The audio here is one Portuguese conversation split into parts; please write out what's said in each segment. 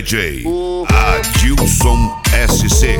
DJ Adilson SC.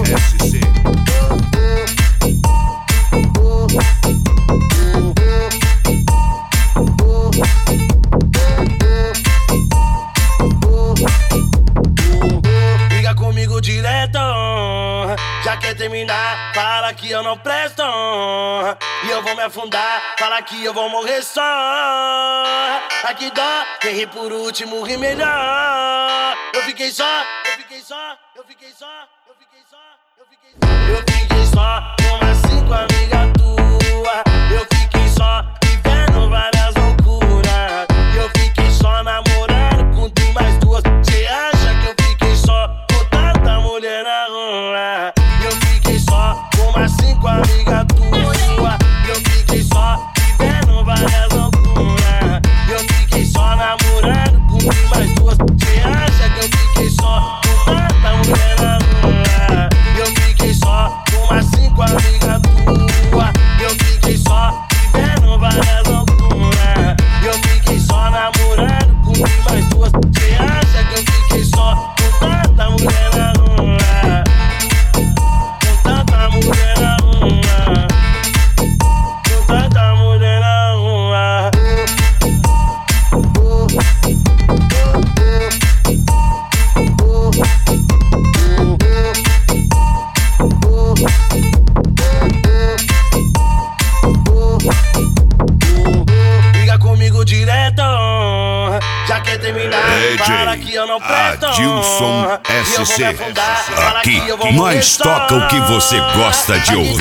Liga comigo direto, já quer terminar, fala que eu não presto. E eu vou me afundar, fala que eu vou morrer só. Aqui dó, quem ri por último ri melhor. Eu fiquei só, eu fiquei só, eu fiquei só, eu fiquei só, eu fiquei só. Eu fiquei só com umas 5 amigas tuas. Eu fiquei só vivendo várias loucuras. Eu fiquei só namorando com tu mais duas. Cê acha que eu fiquei só com tanta mulher na rua? Eu fiquei só com umas 5 amigas tuas. Eu fiquei só vivendo várias loucuras. Eu fiquei só namorando com tu mais duas. Cê acha que eu fiquei só com tanta mulher na rua? Eu fiquei só com umas 5 amigas tuas. Eu fiquei só vivendo várias loucuras. Eu fiquei só namorando com tu mais duas. Cê acha que eu fiquei só com tanta mulher na rua? Com tanta mulher na rua. Com tanta mulher na rua. Liga comigo direto, já quer terminar, fala que eu não presto. Adilson E eu vou SC. me afundar, fala Aqui que eu vou morrer nós só. toca o que você gosta de ouvir.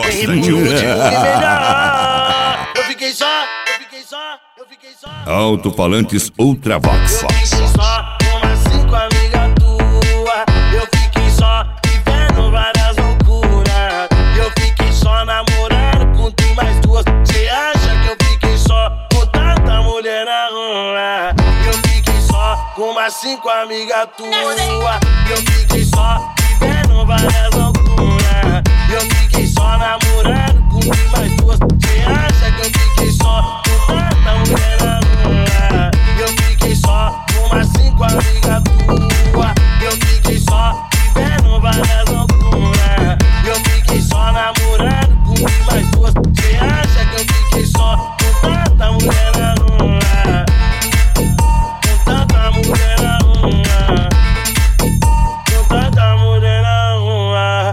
Eu fiquei só, eu fiquei só, eu fiquei só. Alto-falantes Ultravox. Eu fiquei só com umas 5 amigas tuas. Eu fiquei só vivendo várias loucuras. Eu fiquei só namorando com tu mais duas. Cê acha que eu fiquei só com tanta mulher na rua? Eu fiquei só com umas 5 amigas tuas. Eu fiquei só vivendo várias loucuras. Eu fiquei só namorando com tu mais duas. Cê acha que eu fiquei só com tanta mulher na rua? Eu fiquei só com umas 5 amigas tuas. Eu fiquei só vivendo várias loucuras. Eu fiquei só namorando com tu mais duas. Cê acha que eu fiquei só com tanta mulher na rua? Com tanta mulher na rua. Com tanta mulher na rua.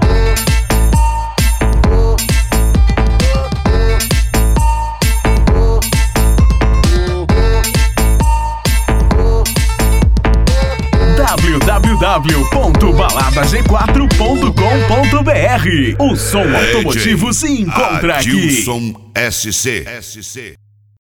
www.baladag4.com.br. O som automotivo se encontra aqui. Adilson SC.